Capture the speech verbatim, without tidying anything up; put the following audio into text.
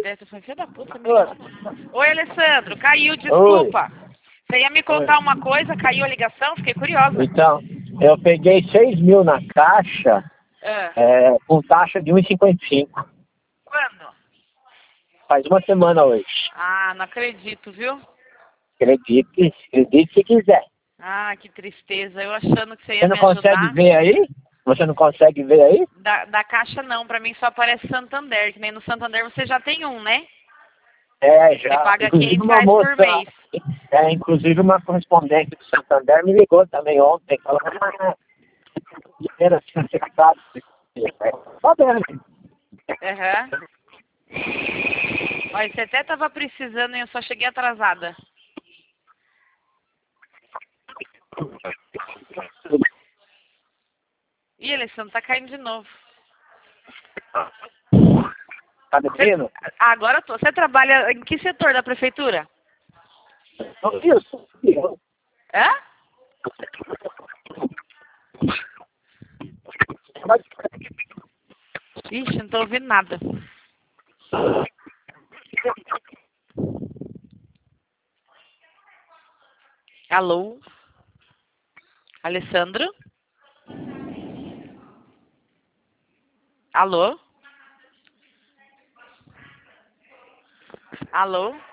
direto. Eu falei, filho da puta, me liga. Oi, Alessandro, caiu, desculpa. Oi. Você ia me contar Oi. uma coisa, caiu a ligação, fiquei curiosa. Então, eu peguei seis mil na caixa, é. É, com taxa de um vírgula cinquenta e cinco. Quando? Faz uma semana hoje. Ah, não acredito, viu? Acredite, acredite se quiser. Ah, que tristeza. Eu achando que você ia Você não me ajudar. consegue ver aí? Você não consegue ver aí? Da, da caixa não, pra mim só aparece Santander, que nem no Santander você já tem um, né? É, já. Você paga Inclusive quinhentos uma reais moça, por mês. É, inclusive uma correspondente do Santander me ligou também ontem, falando dinheiro assim, acertado. Tá bem. Aham. Olha, você até tava precisando e eu só cheguei atrasada. Ih, Alessandro, tá caindo de novo. Tá descendo? Você... Agora eu tô. Você trabalha em que setor da prefeitura? Isso. Hã? Ixi, não tô ouvindo nada. Alô? Alessandro? Alô? Alô?